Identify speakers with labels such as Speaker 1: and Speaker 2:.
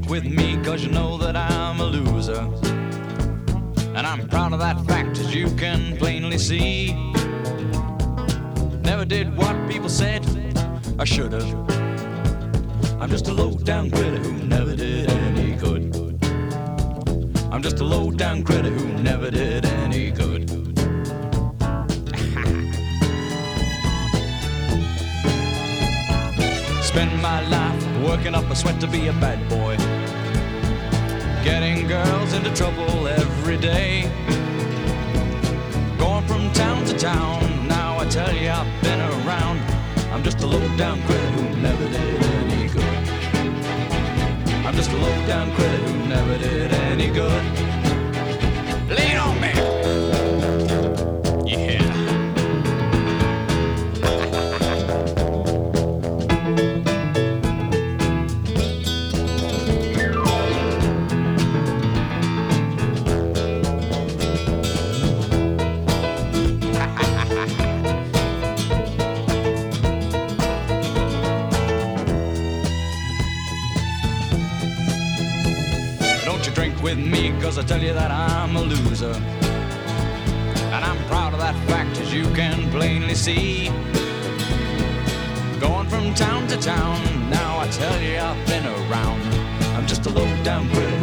Speaker 1: drink with me, cause you know that I'm a loser. And I'm proud of that fact, as you can plainly see. Never did what people said I should've. I'm just a low-down critter who never did any good. I'm just a low-down critter who never did any good. Spend my life working up a sweat to be a bad boy, getting girls into trouble every day, going from town to town. Now I tell you I've been around. I'm just a low-down critter who never did any good. I'm just a low-down critter who never did any good. Lean on me. Yeah. With me, cause I tell you that I'm a loser. And I'm proud of that fact, as you can plainly see. Going from town to town, now I tell you I've been around. I'm just a low-down critter